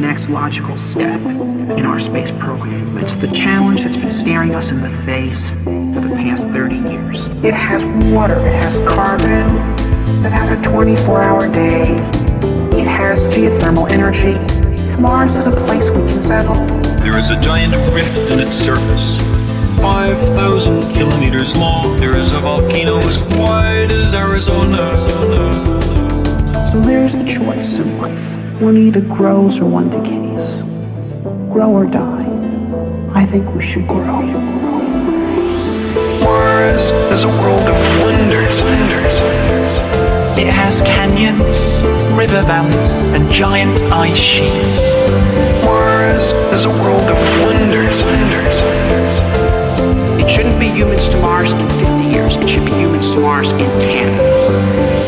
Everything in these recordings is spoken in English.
next logical step in our space program. It's the challenge that's been staring us in the face for the past 30 years. It has water, it has carbon, it has a 24-hour day, it has geothermal energy. Mars is a place we can settle. There is a giant rift in its surface, 5,000 kilometers long. There is a volcano as wide as Arizona. So there's the choice in life. One either grows or one decays. Grow or die. I think we should grow. Mars is a world of wonders. It has canyons, river valleys, and giant ice sheets. Mars is a world of wonders. It shouldn't be humans to Mars in 50 years. It should be humans to Mars in 10.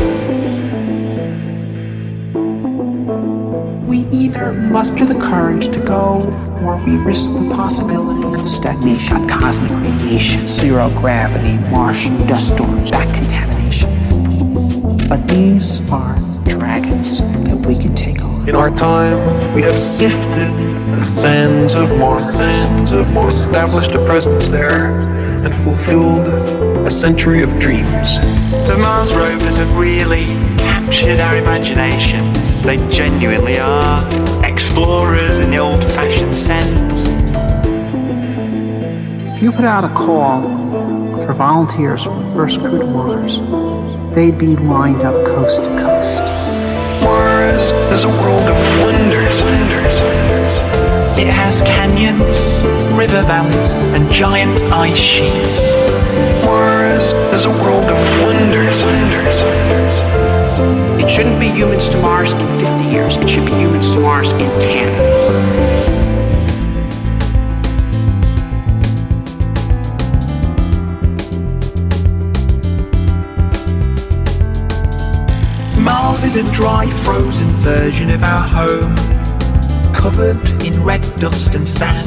We either muster the courage to go, or we risk the possibility of stagnation, cosmic radiation, zero gravity, Martian dust storms, back contamination. But these are dragons that we can take on. In our time, we have sifted the sands of Mars, established a presence there, and fulfilled a century of dreams. The Mars rovers have really captured our imaginations. They genuinely are explorers in the old-fashioned sense. If you put out a call for volunteers for the first crew to Mars, they'd be lined up coast to coast. Mars is a world of wonders. It has canyons, river valleys, and giant ice sheets. Mars is a world of wonders. It shouldn't be humans to Mars in 50 years. It should be humans to Mars in 10. Mars is a dry, frozen version of our home, covered in red dust and sand.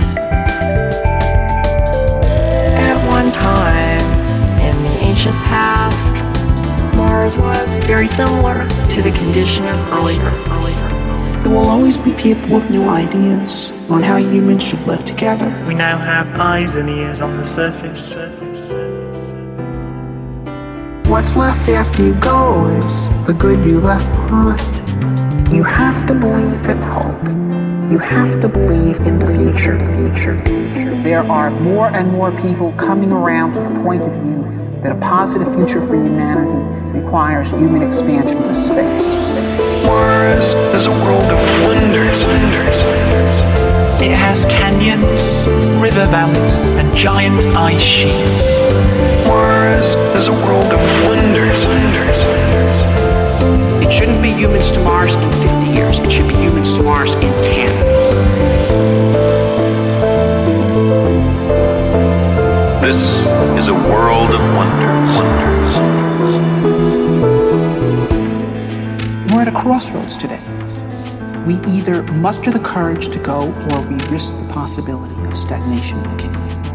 At one time, in the ancient past, Mars was very similar to the condition of early Earth. There will always be people with new ideas on how humans should live together. We now have eyes and ears on the surface. What's left after you go is the good you left behind. You have to believe in hope. You have to believe in the future. There are more and more people coming around to the point of view that a positive future for humanity requires human expansion to space. Mars is a world of wonders. It has canyons, river valleys, and giant ice sheets. Mars is a world of wonders. It shouldn't be humans to Mars in 50 years. It should be humans to Mars in 10. This is a world of wonders. We're at a crossroads today. We either muster the courage to go, or we risk the possibility of stagnation and decay.